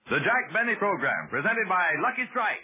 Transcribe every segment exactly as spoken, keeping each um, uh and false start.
The Jack Benny Program, presented by Lucky Strike.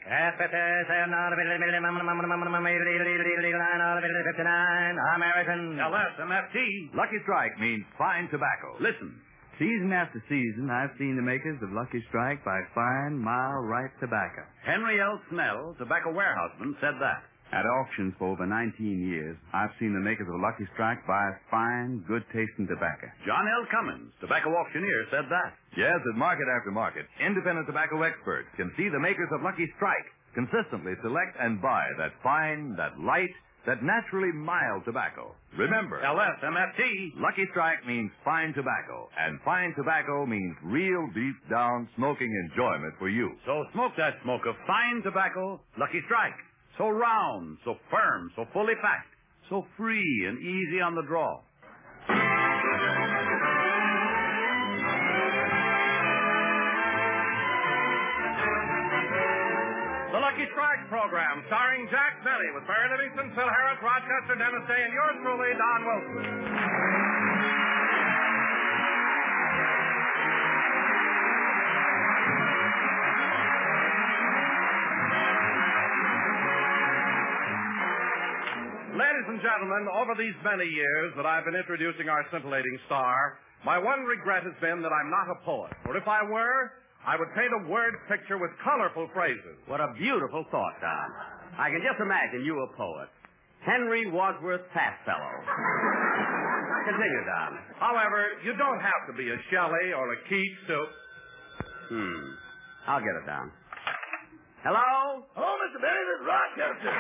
American. L S M F T. Lucky Strike means fine tobacco. Listen. Season after season, I've seen the makers of Lucky Strike buy fine, mild, ripe tobacco. Henry L. Snell, tobacco warehouseman, said that. At auctions for over nineteen years, I've seen the makers of Lucky Strike buy fine, good-tasting tobacco. John L. Cummins, tobacco auctioneer, said that. Yes, at market after market, independent tobacco experts can see the makers of Lucky Strike consistently select and buy that fine, that light, that naturally mild tobacco. Remember, L S M F T, Lucky Strike means fine tobacco, and fine tobacco means real deep-down smoking enjoyment for you. So smoke that smoke of fine tobacco, Lucky Strike. So round, so firm, so fully packed, so free and easy on the draw. The Lucky Strike program, starring Jack Benny, with Barry Livingston, Phil Harris, Rochester, Dennis Day, and yours truly, Don Wilson. Ladies and gentlemen, over these many years that I've been introducing our scintillating star, my one regret has been that I'm not a poet. For if I were, I would paint a word picture with colorful phrases. What a beautiful thought, Don. I can just imagine you a poet. Henry Wadsworth Fastfellow. Continue, Don. However, you don't have to be a Shelley or a Keats to... Hmm. I'll get it down. Hello? Hello, Mister Benny. This is Rochester.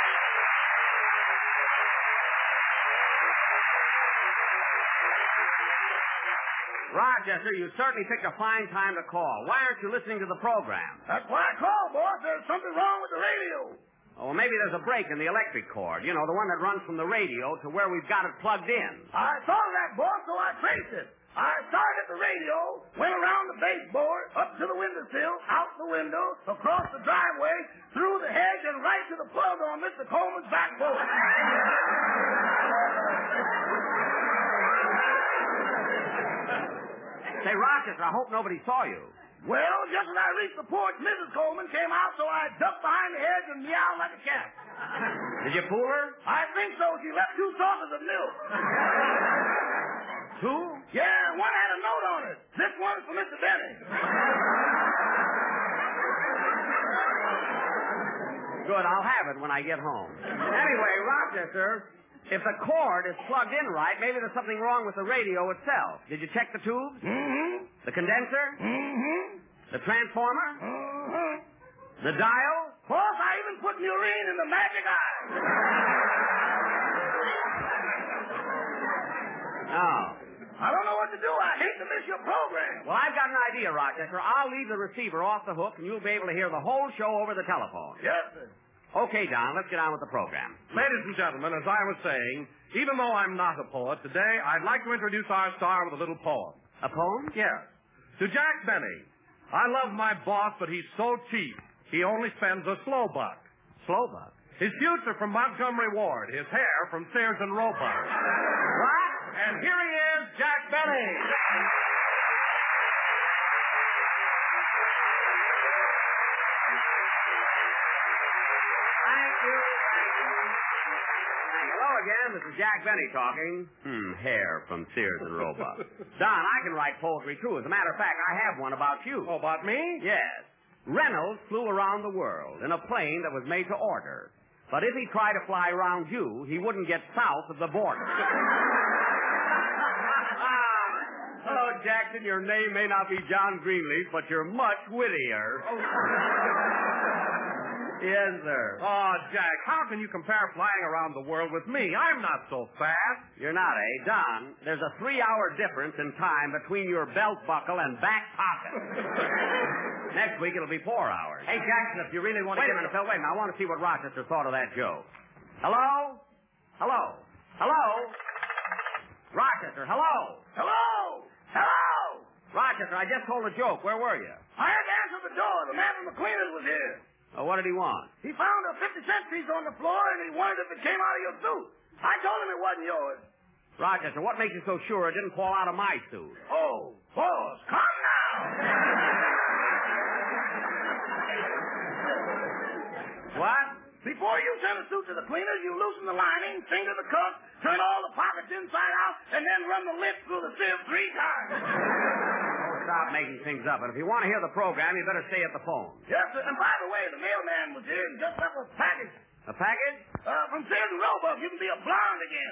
Rochester, you certainly picked a fine time to call. Why aren't you listening to the program? That's why I called, boss. There's something wrong with the radio. Oh, well, maybe there's a break in the electric cord. You know, the one that runs from the radio to where we've got it plugged in. I thought of that, boss, so I traced it. I started at the radio, went around the baseboard, up to the windowsill, out the window, across the driveway, through the hedge, and right to the plug on Mister Coleman's backboard. Say, Rochester, I hope nobody saw you. Well, just as I reached the porch, Missus Coleman came out, so I ducked behind the hedge and meowed like a cat. Did you fool her? I think so. She left two saucers of milk. Two? Yeah, one had a note on it. This one's for Mister Benny. Good, I'll have it when I get home. Anyway, Rochester, if the cord is plugged in right, maybe there's something wrong with the radio itself. Did you check the tubes? Mm-hmm. The condenser? Mm-hmm. The transformer? Mm-hmm. The dial? Boss, I even put Murine in the magic eye. Oh. I don't know what to do. I hate to miss your program. Well, I've got an idea, Rochester. I'll leave the receiver off the hook, and you'll be able to hear the whole show over the telephone. Yes, sir. Okay, Don, let's get on with the program. Ladies and gentlemen, as I was saying, even though I'm not a poet, today I'd like to introduce our star with a little poem. A poem? Yes. To Jack Benny. I love my boss, but he's so cheap. He only spends a slow buck. Slow buck? His future from Montgomery Ward. His hair from Sears and Roebuck. What? And here he is, Jack Benny. Thank you. Hello again. This is Jack Benny talking. Hmm, hair from Sears and Roebuck. Don, I can write poetry, too. As a matter of fact, I have one about you. Oh, about me? Yes. Reynolds flew around the world in a plane that was made to order. But if he tried to fly around you, he wouldn't get south of the border. Oh, Jackson, your name may not be John Greenleaf, but you're much wittier. Yes, sir. Oh, Jack, how can you compare flying around the world with me? I'm not so fast. You're not, eh? Don, there's a three-hour difference in time between your belt buckle and back pocket. Next week, it'll be four hours. Hey, Jackson, if you really want to Wait get a in the film, wait a minute. I want to see what Rochester thought of that joke. Hello? Hello? Hello? Rochester, hello? Hello? Hello? Rochester, I just told a joke. Where were you? I had to answer the door. The man from the cleaners was here. Oh, what did he want? He found a fifty cent piece on the floor, and he wondered if it came out of your suit. I told him it wasn't yours. Rochester, what makes you so sure it didn't fall out of my suit? Oh, boss, come now. Before you send a suit to the cleaners, you loosen the lining, finger the cuff, turn all the pockets inside out, and then run the lip through the sieve three times. Stop making things up. And if you want to hear the program, you better stay at the phone. Yes, sir. And by the way, the mailman was here and just left a package. A package? Uh, from Sears and Roebuck. You can be a blonde again.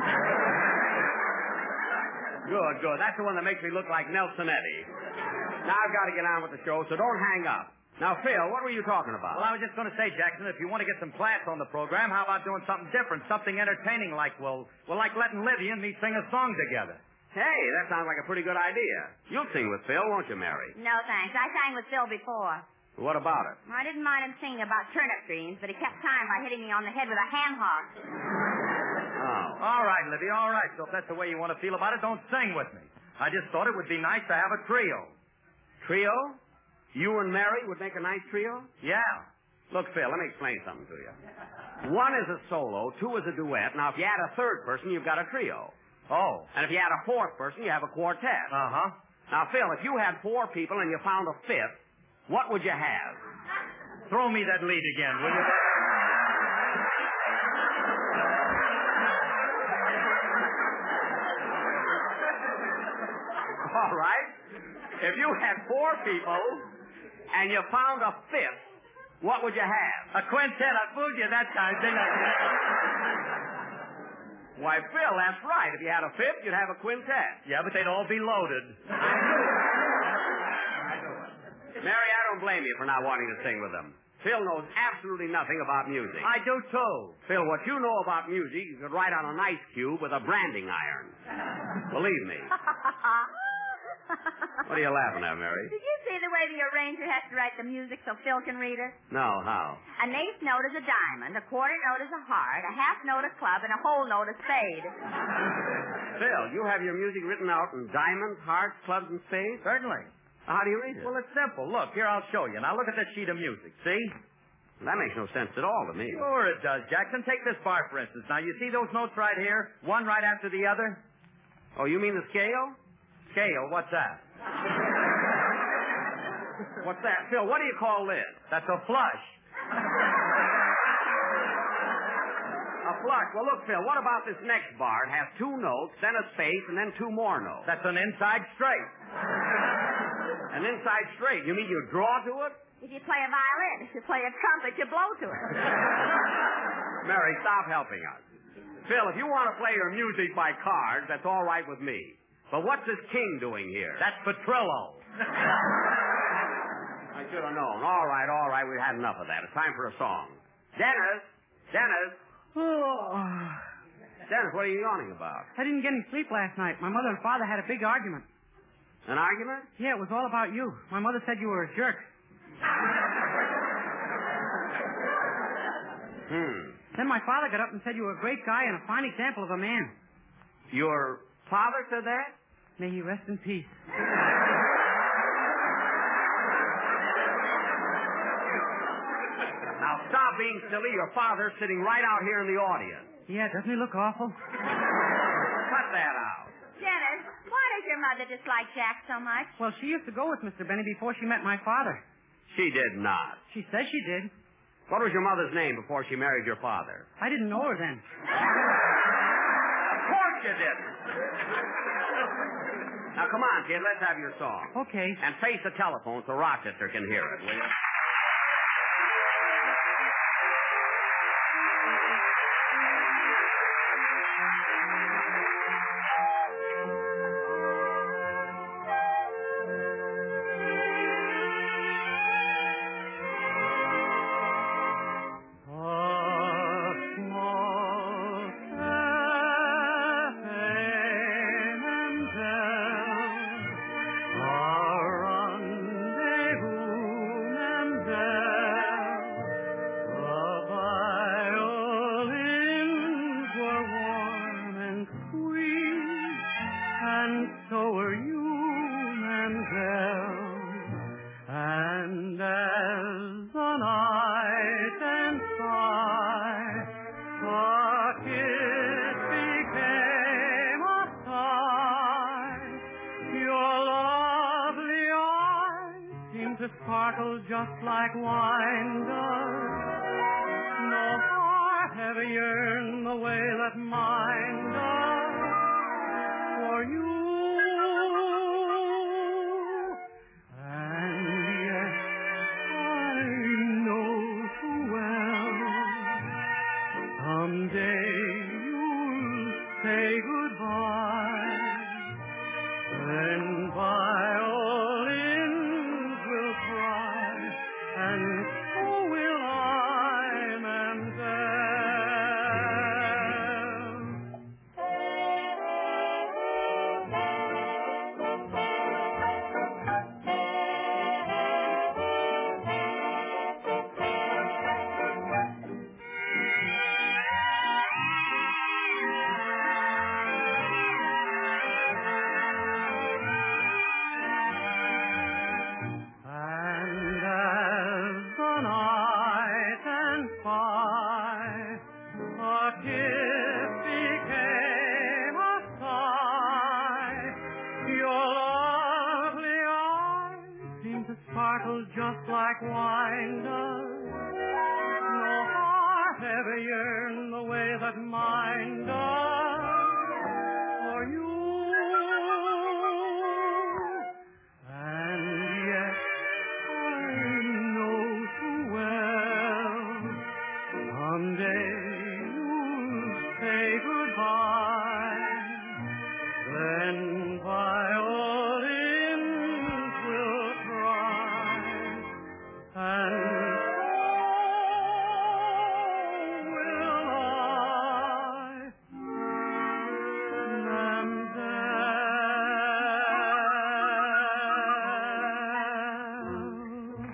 Good, good. That's the one that makes me look like Nelson Eddy. Now I've got to get on with the show, so don't hang up. Now, Phil, what were you talking about? Well, I was just going to say, Jackson, if you want to get some class on the program, how about doing something different, something entertaining like, well, well, like letting Livy and me sing a song together. Hey, that sounds like a pretty good idea. You'll sing with Phil, won't you, Mary? No, thanks. I sang with Phil before. What about it? I didn't mind him singing about turnip greens, but he kept time by hitting me on the head with a ham hock. Oh. All right, Livy, all right. So if that's the way you want to feel about it, don't sing with me. I just thought it would be nice to have a trio. Trio? You and Mary would make a nice trio? Yeah. Look, Phil, let me explain something to you. One is a solo, two is a duet. Now, if you add a third person, you've got a trio. Oh. And if you add a fourth person, you have a quartet. Uh-huh. Now, Phil, if you had four people and you found a fifth, what would you have? Throw me that lead again, will you? All right. If you had four people and you found a fifth, what would you have? A quintet. I fooled you that time, didn't I? Why, Phil, that's right. If you had a fifth, you'd have a quintet. Yeah, but they'd all be loaded. Mary, I don't blame you for not wanting to sing with them. Phil knows absolutely nothing about music. I do, too. Phil, what you know about music, you could write on an ice cube with a branding iron. Believe me. What are you laughing at, Mary? Did you see the way the arranger has to write the music so Phil can read it? No, how? An eighth note is a diamond, a quarter note is a heart, a half note a club, and a whole note a spade. Phil, you have your music written out in diamonds, hearts, clubs, and spades? Certainly. How do you read it? Well, it's simple. Look, here, I'll show you. Now, look at this sheet of music. See? That makes no sense at all to me. Sure it does, Jackson. Take this bar, for instance. Now, you see those notes right here? One right after the other? Oh, you mean the scale? Scale? What's that? What's that? Phil, what do you call this? That's a flush. A flush. Well, look, Phil, what about this next bar? It has two notes, then a space, and then two more notes. That's an inside straight. An inside straight? You mean you draw to it? If you play a violin, if you play a trumpet, you blow to it. Mary, stop helping us. Phil, if you want to play your music by cards, that's all right with me. But what's this king doing here? That's Petrillo. I should have known. All right, all right, we've had enough of that. It's time for a song. Dennis! Dennis! Oh. Dennis, what are you yawning about? I didn't get any sleep last night. My mother and father had a big argument. An argument? Yeah, it was all about you. My mother said you were a jerk. Hmm. Then my father got up and said you were a great guy and a fine example of a man. Your father said that? May he rest in peace. Now stop being silly. Your father's sitting right out here in the audience. Yeah, doesn't he look awful? Cut that out. Dennis, why does your mother dislike Jack so much? Well, she used to go with Mister Benny before she met my father. She did not. She says she did. What was your mother's name before she married your father? I didn't know her then. Of course you didn't. Now, come on, kid. Let's have your song. Okay. And face the telephone so Rochester can hear it, will you? Sparkle just like wine does. No heart ever yearned the way that mine does for you. And yet I know too well someday you'll say goodbye. Then by all ends will cry, and so will I, just like wine does. No heart ever yearned the way that mine does for you. And yet I know too well someday you'll say goodbye. Then by all ends will cry, and so will I, Mamselle.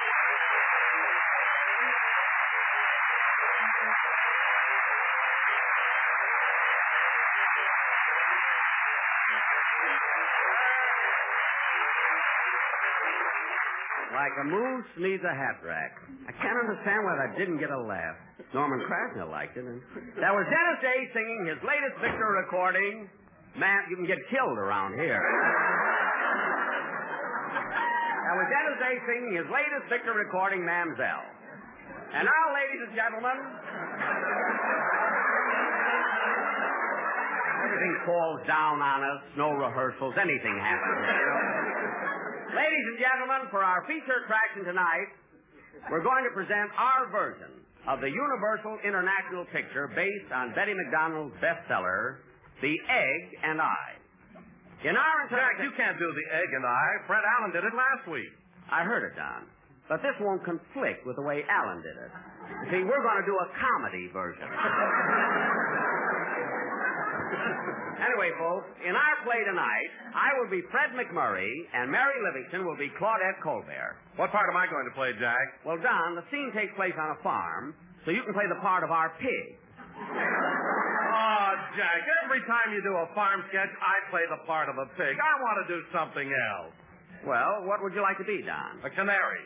Like a moose needs a hat rack. I can't understand why that didn't get a laugh. Norman Krasner liked it. And that was Dennis Day singing his latest Victor recording. Man, you can get killed around here. That was Dennis Day singing his latest Victor recording, Mamselle. And now, ladies and gentlemen, everything falls down on us. No rehearsals. Anything happens. You know? Ladies and gentlemen, for our feature attraction tonight, we're going to present our version of the Universal International picture based on Betty McDonald's bestseller, The Egg and I. In our Jack, you can't do The Egg and I. Fred Allen did it last week. I heard it, Don. But this won't conflict with the way Allen did it. You see, we're going to do a comedy version. Anyway, folks, in our play tonight, I will be Fred McMurray, and Mary Livingston will be Claudette Colbert. What part am I going to play, Jack? Well, Don, the scene takes place on a farm, so you can play the part of our pig. Oh, Jack, every time you do a farm sketch, I play the part of a pig. I want to do something else. Well, what would you like to be, Don? A canary.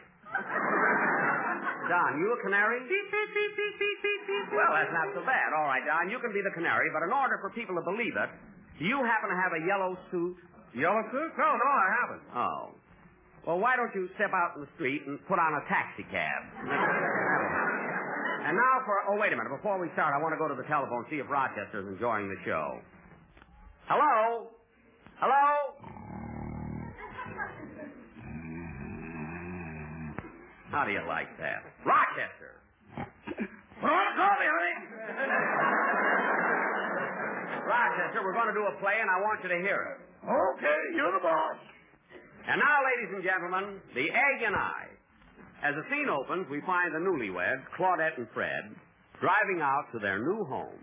Don, you a canary? Beep, beep, beep, beep, beep, beep, beep. Well, that's not so bad. All right, Don, you can be the canary, but in order for people to believe it, do you happen to have a yellow suit? Yellow suit? No, no, I haven't. Oh. Well, why don't you step out in the street and put on a taxi cab? And now for... Oh, wait a minute. Before we start, I want to go to the telephone and see if Rochester's enjoying the show. Hello? Hello? How do you like that? Rochester! Put on the coffee, honey. Rochester, we're going to do a play, and I want you to hear it. Okay, you're the boss. And now, ladies and gentlemen, The Egg and I. As the scene opens, we find the newlyweds, Claudette and Fred, driving out to their new home.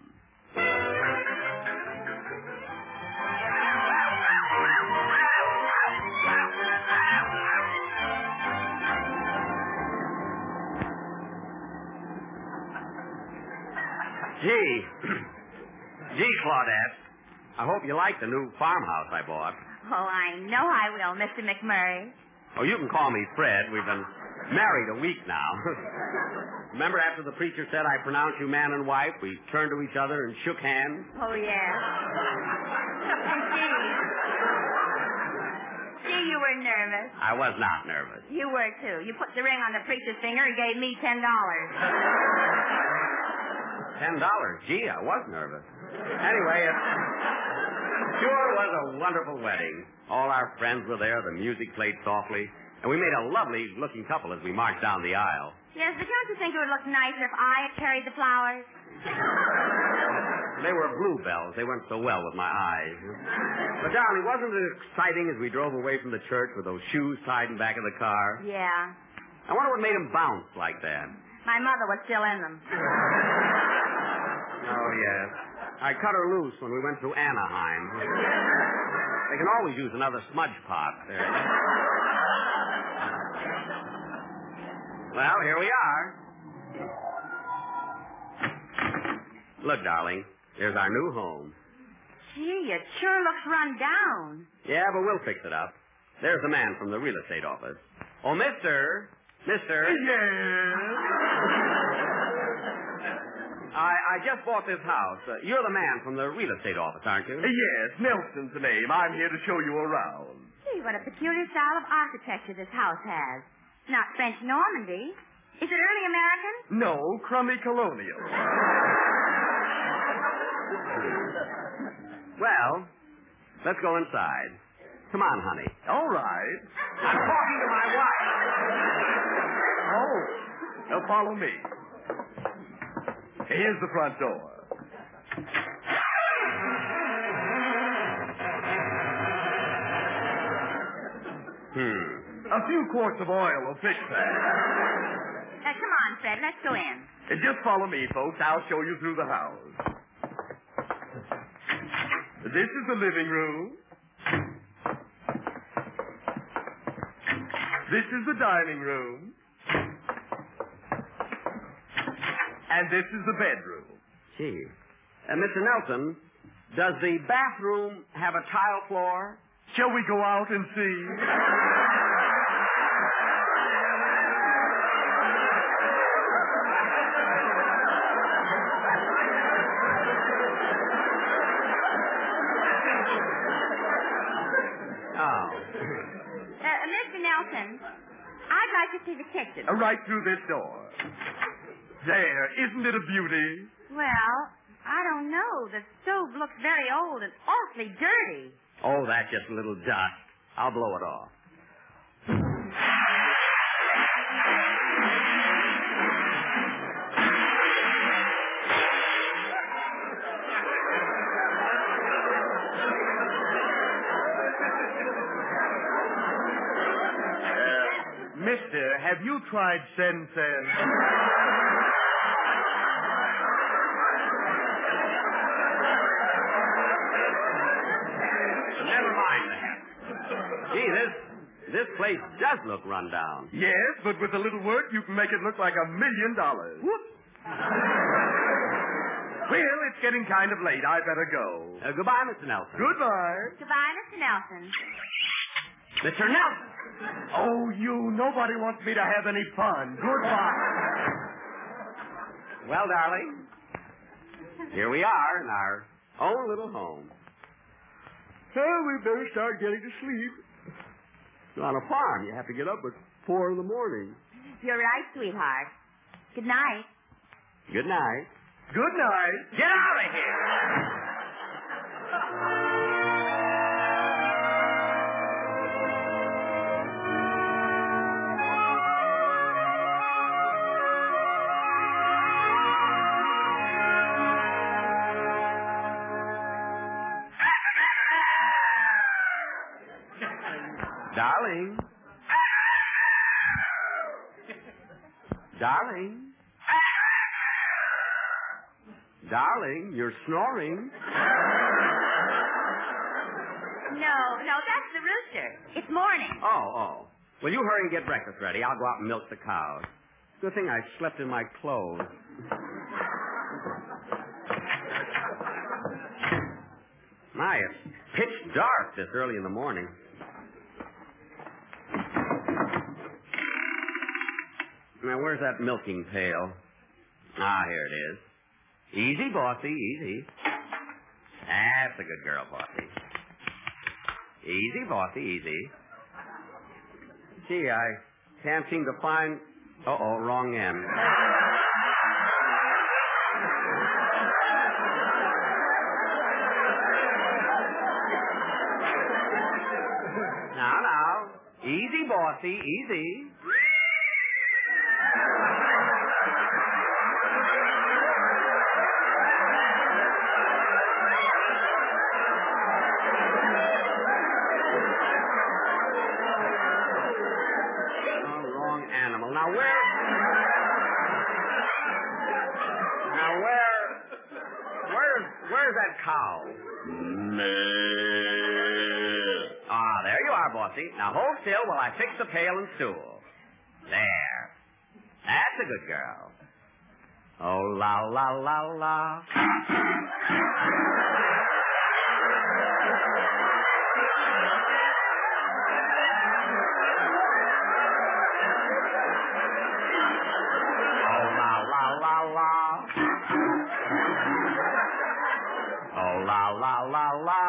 Gee. Gee, Claudette. I hope you like the new farmhouse I bought. Oh, I know I will, Mister McMurray. Oh, you can call me Fred. We've been married a week now. Remember after the preacher said I pronounce you man and wife, we turned to each other and shook hands? Oh, yeah. Gee. Gee, you were nervous. I was not nervous. You were, too. You put the ring on the preacher's finger and gave me ten dollars. Ten dollars. Gee, I was nervous. Anyway, it sure was a wonderful wedding. All our friends were there. The music played softly. And we made a lovely-looking couple as we marched down the aisle. Yes, but don't you think it would look nicer if I had carried the flowers? They were bluebells. They went so well with my eyes. But, darling, wasn't it exciting as we drove away from the church with those shoes tied in the back of the car? Yeah. I wonder what made them bounce like that. My mother was still in them. Oh, yes. I cut her loose when we went through Anaheim. They can always use another smudge pot there. Well, here we are. Look, darling, there's our new home. Gee, it sure looks run down. Yeah, but we'll fix it up. There's the man from the real estate office. Oh, mister. Mister. Yes? I, I just bought this house. Uh, you're the man from the real estate office, aren't you? Yes, Nelson's the name. I'm here to show you around. Gee, what a peculiar style of architecture this house has. Not French Normandy. Is it early American? No, crummy colonial. Well, let's go inside. Come on, honey. All right. I'm talking to my wife. Oh, now follow me. Here's the front door. Hmm. A few quarts of oil will fix that. Uh, come on, Fred. Let's go in. And just follow me, folks. I'll show you through the house. This is the living room. This is the dining room. And this is the bedroom. Gee. Uh, Mister Nelson, does the bathroom have a tile floor? Shall we go out and see? Oh. Uh, Mister Nelson, I'd like to see the kitchen. Uh, right through this door. There. Isn't it a beauty? Well, I don't know. The stove looks very old and awfully dirty. Oh, that's just a little dust. I'll blow it off. Mister, have you tried Sen-Sen? Never mind that. Gee, this this place does look run down. Yes, but with a little work, you can make it look like a million dollars. Whoop. Well, it's getting kind of late. I better go. Uh, goodbye, Mister Nelson. Goodbye. Goodbye, Mister Nelson. Mister Nelson! Oh, you. Nobody wants me to have any fun. Goodbye. Well, darling, here we are in our own little home. Well, we better start getting to sleep. On a farm, you have to get up at four in the morning. You're right, sweetheart. Good night. Good night. Good night. Get out of here! Darling. Darling. Darling, you're snoring. No, no, that's the rooster. It's morning. Oh, oh. Well, you hurry and get breakfast ready. I'll go out and milk the cows. Good thing I slept in my clothes. My, it's pitch dark this early in the morning. Now, where's that milking pail? Ah, here it is. Easy, bossy, easy. That's a good girl, bossy. Easy, bossy, easy. Gee, I can't seem to find... Uh-oh, wrong end. Easy, bossy, easy. Oh, wrong animal. Now where... Now where... Where's... Where's that cow? Ah, there you are, bossy. Now hold still while I fix the pail and stool. There. That's a good girl. Oh, la, la, la, la. Oh, la, la, la, la. Oh, la, la, la, la.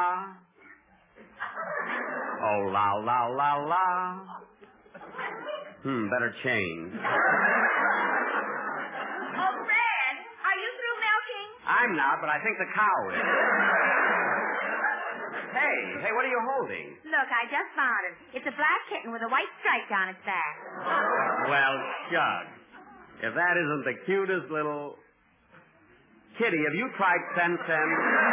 Oh, la, la, la, la. Hmm, better change. Oh, Fred, are you through milking? I'm not, but I think the cow is. Hey, hey, what are you holding? Look, I just found it. It's a black kitten with a white stripe down its back. Well, shucks. If that isn't the cutest little... Kitty, have you tried Sen Sen?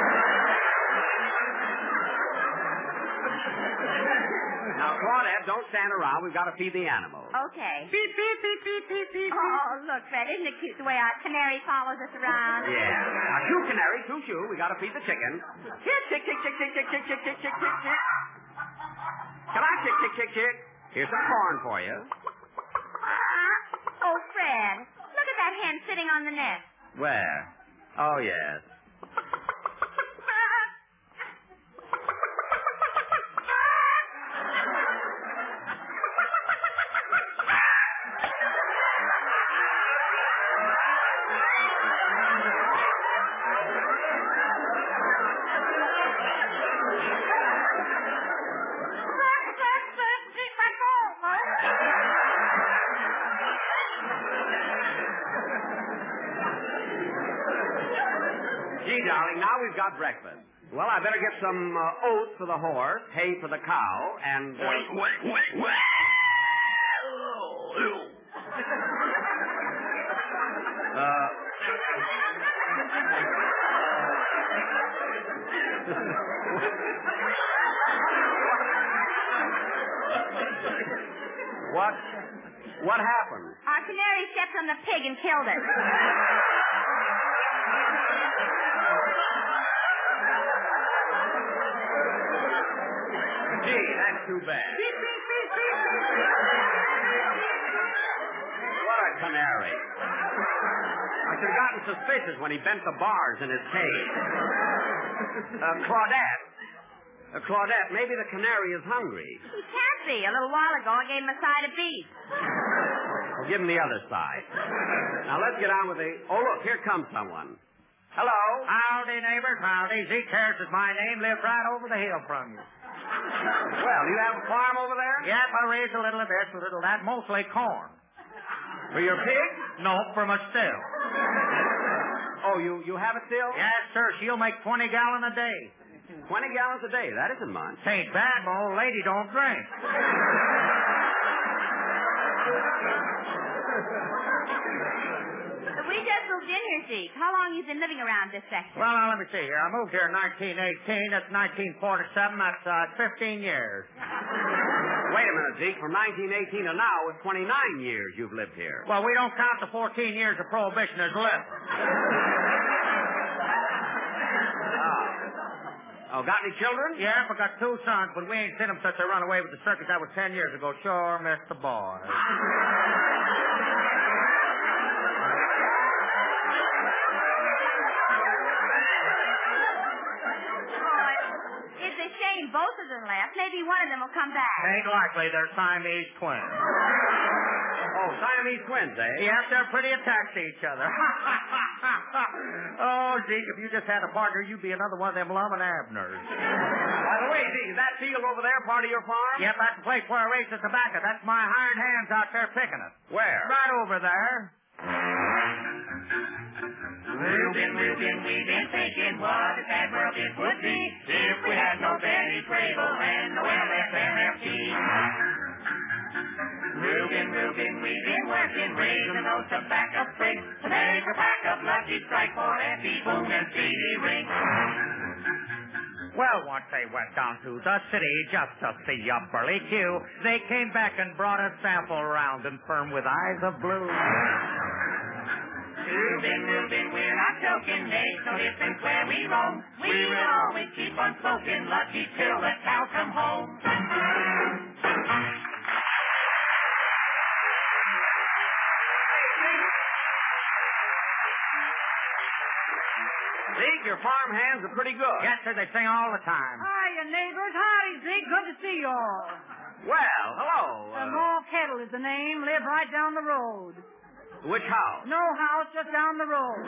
Now, Claudette, don't stand around. We've got to feed the animals. Okay. Beep, beep, beep, beep, beep, beep. Oh, look, Fred, isn't it cute the way our canary follows us around? Yeah. Now, shoo, canary, shoo, shoo. We got to feed the chicken. Here, chick, chick, chick, chick, chick, chick, chick, chick, chick, chick, chick. Come on, chick, chick, chick, chick. Here's some corn for you. Oh, Fred, look at that hen sitting on the nest. Where? Oh, yes. Gee, darling, now we've got breakfast. Well, I better get some uh, oats for the horse, hay for the cow, and... Uh... uh... what? What happened? Our canary stepped on the pig and killed it. Gee, that's too bad. What a canary. I should have gotten suspicious when he bent the bars in his cage. Uh, Claudette. Uh, Claudette, maybe the canary is hungry. He can't be. A little while ago, I gave him a side of beef. Well, give him the other side. Now, let's get on with the... Oh, look, here comes someone. Hello. Howdy, neighbors. Howdy. Zeke Harris is my name. Live right over the hill from you. Well, you have a farm over there? Yep, I raise a little of this, a little of that, mostly corn. For your pig? No, for my still. Oh, you, you have it still? Yes, sir. She'll make twenty gallon a day. Twenty gallons a day. That isn't much. Ain't bad, my old lady don't drink. We just moved in here, Zeke. How long you been living around this section? Well, now, let me see here. I moved here in nineteen eighteen. That's nineteen forty-seven. That's uh, fifteen years. Wait a minute, Zeke. From nineteen eighteen to now, it's twenty-nine years you've lived here. Well, we don't count the fourteen years of prohibition as lived. Oh, got any children? Yeah, I got two sons, but we ain't seen them since they run away with the circus. That was ten years ago. Sure, missed the boy. It's a shame both of them left. Maybe one of them will come back. Ain't likely. They're Siamese twins. Oh, Siamese twins, eh? Yep, they're pretty attached to each other. Oh, Zeke, if you just had a partner, you'd be another one of them Lum and Abners. By the way, Zeke, is that field over there part of your farm? Yep, that's the place where I raise the tobacco. That's my hired hands out there picking it. Where? Right over there. We've been, we've been, we've been thinking what a sad world this would be if we had no Benny Grable and no L F M F T. Reuben, Reuben, we've been working, raising those tobacco sprigs to make a pack of Lucky Strike for Effie, Boone, and Stevie Ring. Well, once they went down to the city just to see a burly Q, they came back and brought a sample round and firm with eyes of blue. Reuben, Reuben, we're not joking, makes no difference where we roam. We will always keep on smoking Lucky till the cows come home. Zeke, your farm hands are pretty good. Yes, sir, they sing all the time. Hiya, neighbors. Howdy, Zeke. Good to see you all. Well, hello. Uh, Uh, Mall Kettle is the name. Live right down the road. which house? No house, just down the road.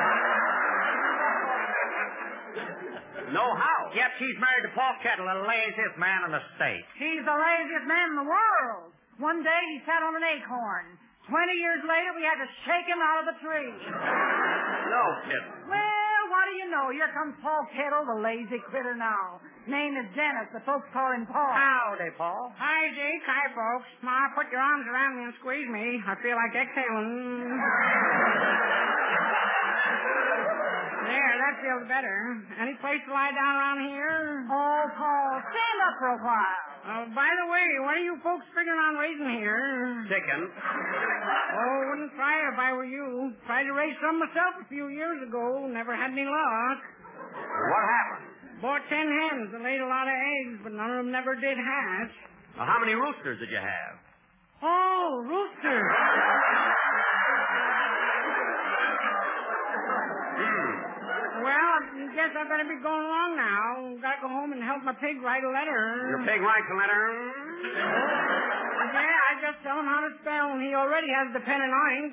No house. Yep, she's married to Paul Kettle, the laziest man in the state. He's the laziest man in the world. One day he sat on an acorn. Twenty years later, we had to shake him out of the tree. No kidding. Well, what do you know? Here comes Paul Kettle, the lazy critter now. Name is Dennis. The folks call him Paul. Howdy, Paul. Hi, Zeke. Hi, folks. Ma, put your arms around me and squeeze me. I feel like exhaling. There, that feels better. Any place to lie down around here? Oh, Paul, stand up for a while. Uh, by the way, what are you folks figuring on raising here? Chicken. Oh, wouldn't try it if I were you. Tried to raise some myself a few years ago. Never had any luck. What happened? Bought ten hens and laid a lot of eggs, but none of them never did hatch. Now, how many roosters did you have? Oh, roosters. Hmm. Well, I guess I better be going along now. Gotta go home and help my pig write a letter. Your pig writes a letter? Yeah, I just tell him how to spell, and he already has the pen and ink.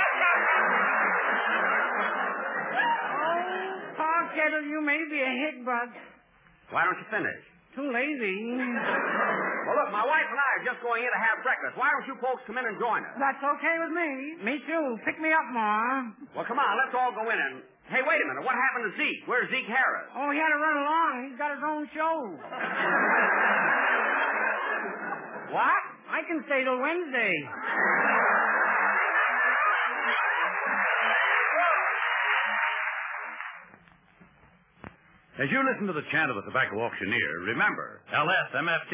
Oh, Paul Kettle, you may be a hick, but Why don't you finish? too lazy. Well, look, my wife and I are just going in to have breakfast. Why don't you folks come in and join us? That's okay with me. Me too. Pick me up, Ma. Well, come on, let's all go in and... Hey, wait a minute. What happened to Zeke? Where's Zeke Harris? Oh, he had to run along. He's got his own show. What? I can stay till Wednesday. As you listen to the chant of the tobacco auctioneer, remember, L S M F T.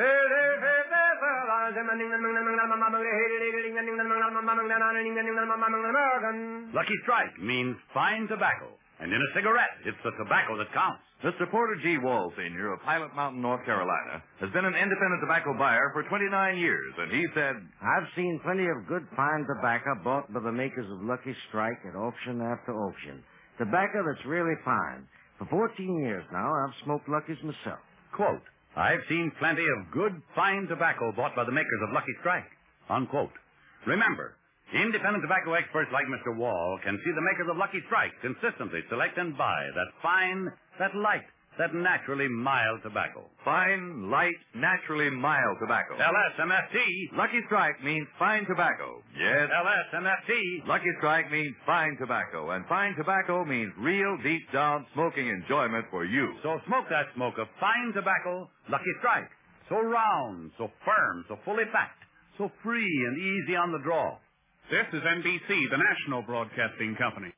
Lucky Strike means fine tobacco. And in a cigarette, it's the tobacco that counts. Mister Porter G. Wall, Senior of Pilot Mountain, North Carolina, has been an independent tobacco buyer for twenty-nine years, and he said, I've seen plenty of good fine tobacco bought by the makers of Lucky Strike at auction after auction. Tobacco that's really fine. For fourteen years now, I've smoked Lucky's myself. Quote, I've seen plenty of good, fine tobacco bought by the makers of Lucky Strike. Unquote. Remember, independent tobacco experts like Mister Wall can see the makers of Lucky Strike consistently select and buy that fine, that light, that naturally mild tobacco. fine, light, naturally mild tobacco. L S M F T. Lucky Strike means fine tobacco. Yes, L S M F T. Lucky Strike means fine tobacco, and fine tobacco means real deep-down smoking enjoyment for you. So smoke that smoke of fine tobacco, Lucky Strike. So round, so firm, so fully packed, so free and easy on the draw. This is N B C, the national broadcasting company.